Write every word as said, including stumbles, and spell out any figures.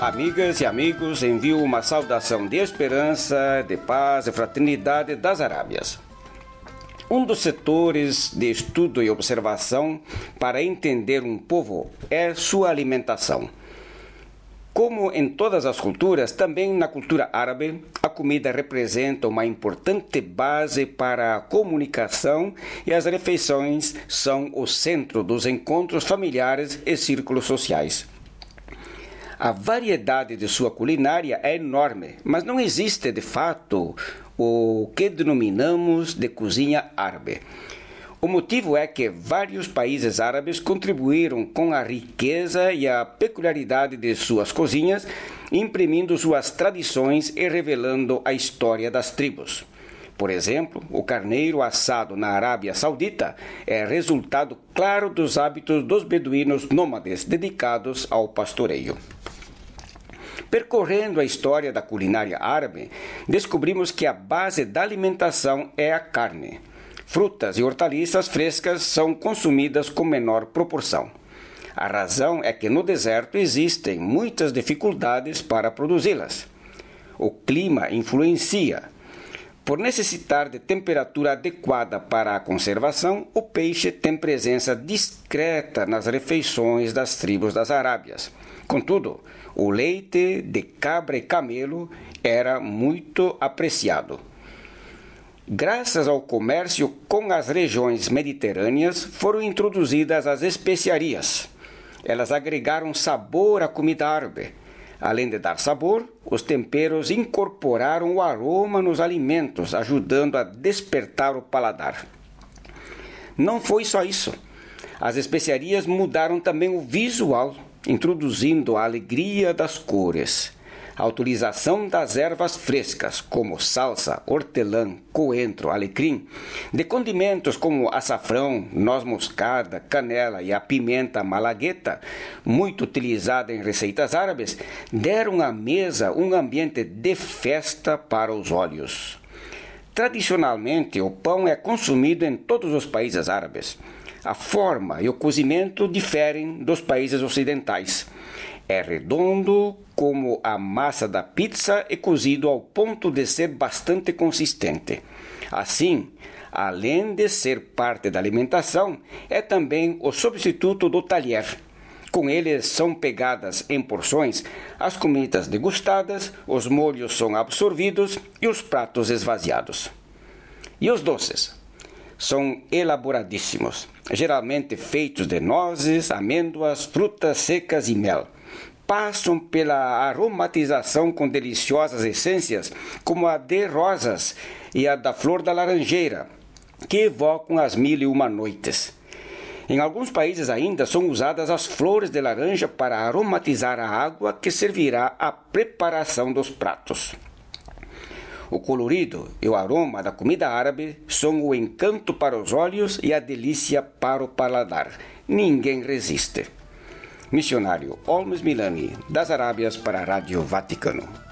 Amigas e amigos, envio uma saudação de esperança, de paz e fraternidade das Arábias. Um dos setores de estudo e observação para entender um povo é sua alimentação. Como em todas as culturas, também na cultura árabe, a comida representa uma importante base para a comunicação e as refeições são o centro dos encontros familiares e círculos sociais. A variedade de sua culinária é enorme, mas não existe, de fato, o que denominamos de cozinha árabe. O motivo é que vários países árabes contribuíram com a riqueza e a peculiaridade de suas cozinhas, imprimindo suas tradições e revelando a história das tribos. Por exemplo, o carneiro assado na Arábia Saudita é resultado claro dos hábitos dos beduínos nômades dedicados ao pastoreio. Percorrendo a história da culinária árabe, descobrimos que a base da alimentação é a carne. Frutas e hortaliças frescas são consumidas com menor proporção. A razão é que no deserto existem muitas dificuldades para produzi-las. O clima influencia. Por necessitar de temperatura adequada para a conservação, o peixe tem presença discreta nas refeições das tribos das Arábias. Contudo, o leite de cabra e camelo era muito apreciado. Graças ao comércio com as regiões mediterrâneas, foram introduzidas as especiarias. Elas agregaram sabor à comida árabe. Além de dar sabor, os temperos incorporaram o aroma nos alimentos, ajudando a despertar o paladar. Não foi só isso. As especiarias mudaram também o visual, introduzindo a alegria das cores. A utilização das ervas frescas, como salsa, hortelã, coentro, alecrim, de condimentos como açafrão, noz moscada, canela e a pimenta malagueta, muito utilizada em receitas árabes, deram à mesa um ambiente de festa para os olhos. Tradicionalmente, o pão é consumido em todos os países árabes. A forma e o cozimento diferem dos países ocidentais. É redondo como a massa da pizza e cozido ao ponto de ser bastante consistente. Assim, além de ser parte da alimentação, é também o substituto do talher. Com ele são pegadas em porções as comidas degustadas, os molhos são absorvidos e os pratos esvaziados. E os doces? São elaboradíssimos, geralmente feitos de nozes, amêndoas, frutas secas e mel. Passam pela aromatização com deliciosas essências, como a de rosas e a da flor da laranjeira, que evocam as mil e uma noites. Em alguns países ainda são usadas as flores de laranja para aromatizar a água que servirá à preparação dos pratos. O colorido e o aroma da comida árabe são o encanto para os olhos e a delícia para o paladar. Ninguém resiste. Missionário Olmos Milani, das Arábias para a Rádio Vaticano.